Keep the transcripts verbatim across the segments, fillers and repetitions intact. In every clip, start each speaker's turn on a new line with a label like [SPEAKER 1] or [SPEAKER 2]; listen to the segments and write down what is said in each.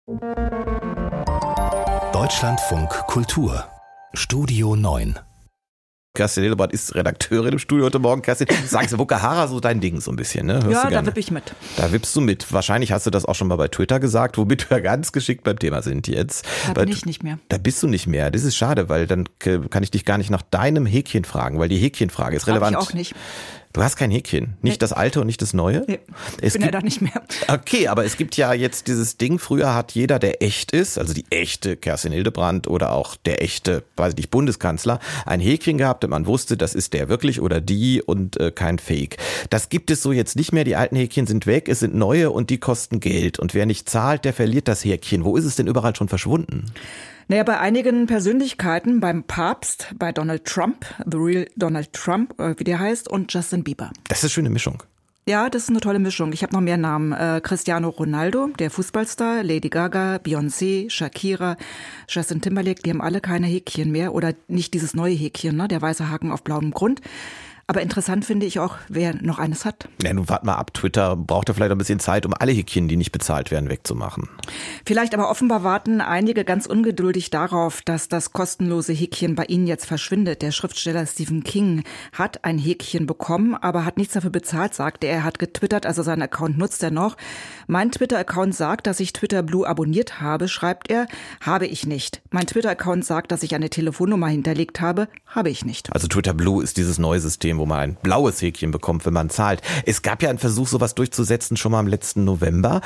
[SPEAKER 1] Deutschlandfunk Kultur Studio neun.
[SPEAKER 2] Kerstin Hildebrandt ist Redakteurin im Studio heute Morgen. Kerstin, sagst du, Wokahara so dein Ding so ein bisschen, ne? Hörst
[SPEAKER 3] ja,
[SPEAKER 2] du
[SPEAKER 3] da wipp ich mit.
[SPEAKER 2] Da wippst du mit. Wahrscheinlich hast du das auch schon mal bei Twitter gesagt, womit wir ganz geschickt beim Thema sind jetzt.
[SPEAKER 3] Da bin ich nicht mehr.
[SPEAKER 2] Da bist du nicht mehr. Das ist schade, weil dann kann ich dich gar nicht nach deinem Häkchen fragen, weil die Häkchenfrage ist relevant.
[SPEAKER 3] Hab ich auch nicht.
[SPEAKER 2] Du hast kein Häkchen. Nicht nee. Das alte und nicht das neue?
[SPEAKER 3] Nee,
[SPEAKER 2] es
[SPEAKER 3] bin
[SPEAKER 2] gibt,
[SPEAKER 3] ja da nicht mehr.
[SPEAKER 2] Okay, aber es gibt ja jetzt dieses Ding, früher hat jeder, der echt ist, also die echte Kerstin Hildebrandt oder auch der echte, weiß ich nicht, Bundeskanzler, ein Häkchen gehabt und man wusste, das ist der wirklich oder die und äh, kein Fake. Das gibt es so jetzt nicht mehr. Die alten Häkchen sind weg, es sind neue und die kosten Geld. Und wer nicht zahlt, der verliert das Häkchen. Wo ist es denn überall schon verschwunden?
[SPEAKER 3] Naja, bei einigen Persönlichkeiten, beim Papst, bei Donald Trump, The Real Donald Trump, wie der heißt, und Justin Bieber.
[SPEAKER 2] Das ist eine schöne Mischung.
[SPEAKER 3] Ja, das ist eine tolle Mischung. Ich habe noch mehr Namen. Äh, Cristiano Ronaldo, der Fußballstar, Lady Gaga, Beyoncé, Shakira, Justin Timberlake, die haben alle keine Häkchen mehr oder nicht dieses neue Häkchen, ne, der weiße Haken auf blauem Grund. Aber interessant finde ich auch, wer noch eines hat.
[SPEAKER 2] Ja, nun wart mal ab, Twitter braucht ja vielleicht ein bisschen Zeit, um alle Häkchen, die nicht bezahlt werden, wegzumachen.
[SPEAKER 3] Vielleicht, aber offenbar warten einige ganz ungeduldig darauf, dass das kostenlose Häkchen bei ihnen jetzt verschwindet. Der Schriftsteller Stephen King hat ein Häkchen bekommen, aber hat nichts dafür bezahlt, sagt er. Er hat getwittert, also seinen Account nutzt er noch. Mein Twitter-Account sagt, dass ich Twitter Blue abonniert habe, schreibt er, habe ich nicht. Mein Twitter-Account sagt, dass ich eine Telefonnummer hinterlegt habe, habe ich nicht.
[SPEAKER 2] Also Twitter Blue ist dieses neue System, wo man ein blaues Häkchen bekommt, wenn man zahlt. Es gab ja einen Versuch, sowas durchzusetzen, schon mal im letzten November.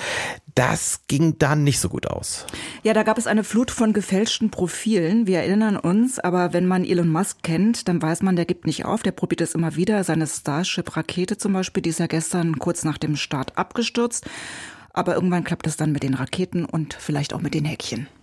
[SPEAKER 2] Das ging dann nicht so gut aus.
[SPEAKER 3] Ja, da gab es eine Flut von gefälschten Profilen. Wir erinnern uns, aber wenn man Elon Musk kennt, dann weiß man, der gibt nicht auf. Der probiert es immer wieder. Seine Starship-Rakete zum Beispiel, die ist ja gestern kurz nach dem Start abgestürzt. Aber irgendwann klappt es dann mit den Raketen und vielleicht auch mit den Häkchen.